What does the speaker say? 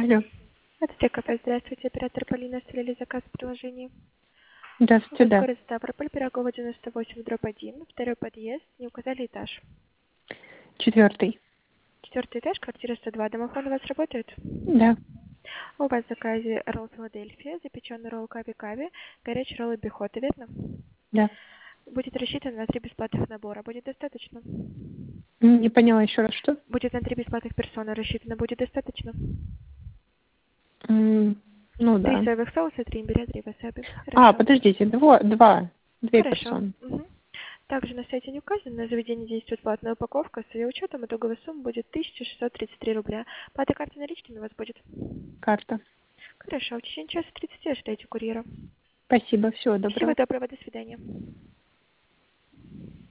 Алло. Это ТКП. Здравствуйте, оператор Полина. Оставили заказ в приложении. Здравствуйте, да. Город Ставрополь, Пирогова, 98/1. Второй подъезд. Не указали этаж. 4. 4-й этаж, квартира 102. Домофон у вас работает? Да. У вас в заказе ролл Филадельфия, запеченный ролл Кави-Кави, горячий ролл Бихота, верно? Да. Будет рассчитан на 3 бесплатных набора. Будет достаточно? Не поняла еще раз, что? Будет на 3 бесплатных персоны рассчитано. Будет достаточно? Ну 3 да. соевых соуса, 3 имбиря, 3 васаби. Хорошо. Подождите, две Хорошо. персоны. Мгм. Также на сайте не указано, на заведении действует платная упаковка. С ее учетом итоговая сумма будет 1633 рубля. По этой карте наличными у вас будет? Карта. Хорошо. В течение часа 30 ожидайте курьера. Спасибо, всего Всего доброго. доброго. До свидания.